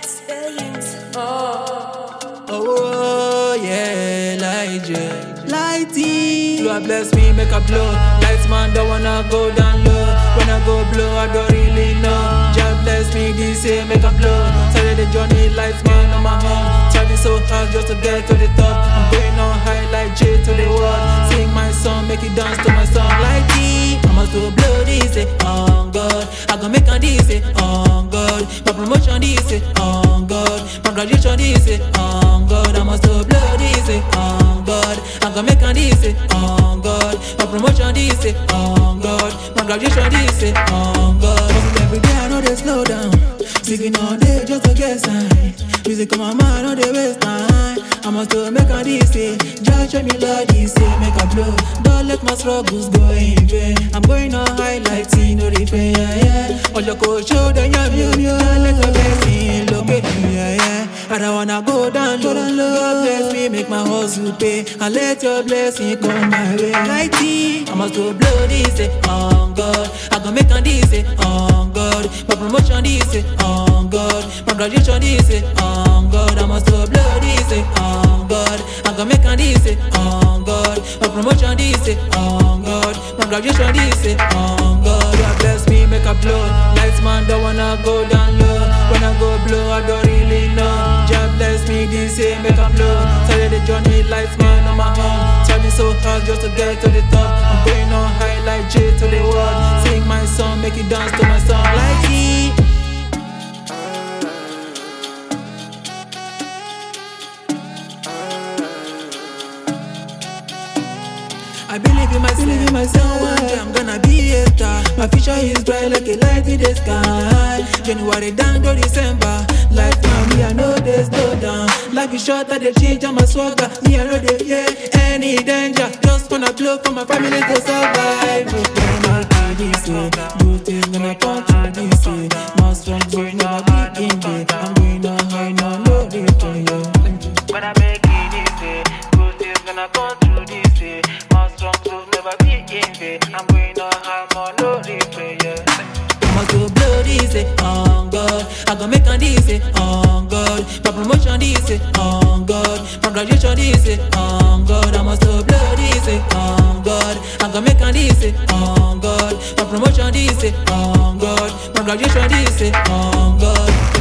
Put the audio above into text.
It's billions. Oh yeah, lighty. Lord bless me, make a blow. Lights man, don't wanna go down low. When I go blow, I don't really know. Jah bless me, this year make a blow. Started the journey, lights man on my home. Trying so hard just to get to the top. I'm going on high like J to the world. Sing my song, make it dance to my song. Lighty, I must go blow this, on God. I gon' make a this, on God. My promotion this, on God. My graduation this, on God. I must go blow this, on God. I gon' make a this, on God. My promotion this, on God. My graduation this, on God. Hustle every day, I know they slow down. Singing all day just to get signed. Music on my mind, no they waste time. I must go make a this, just show me love this, make a blow. Don't let my struggles go in vain. I'm going on high like Tino Repair, yeah. All your coach show them you. Don't let your blessing locate me, yeah. I don't wanna go down low. God bless me, make my hustle pay. And let your blessing come my way. Mighty, I must go blow this, on God. I gon' make a this, on God. My promotion this, on God. My graduation this, on God. I must go blow this, on God. I gon' make a this, on God. My promotion this, on God. My graduation this, on God. God bless me, make a blow. Lights man, don't wanna go down low. When I go blow, I don't really know. God bless me, this year make a blow. Started the journey, lights man on my home. Trying so hard just to get to the top. I'm going on high like J to the world. Sing my song, make it dance to my song. Like it. I believe in myself, one day I'm gonna be a star. My future is bright like a light in the sky. January down to December, life now me I know they slow down. Life is short, I dey change on my swagger. Me I know they fear any danger. Just wanna blow for my family to survive. Gonna do this, good things gonna come through this. My strong boy never be in vain. I'm going on high now, no return, yeah. When I make it this, good things gonna come through this. Strong souls never be in vain. I'm going on high, more no replay, yeah. I must go blow this, on God. I gon' make a this, on God. My promotion this, on God. My graduation this, on God. I must go blow this, on God. I gon' make a this, on God. My promotion this, on God. My graduation this, on God.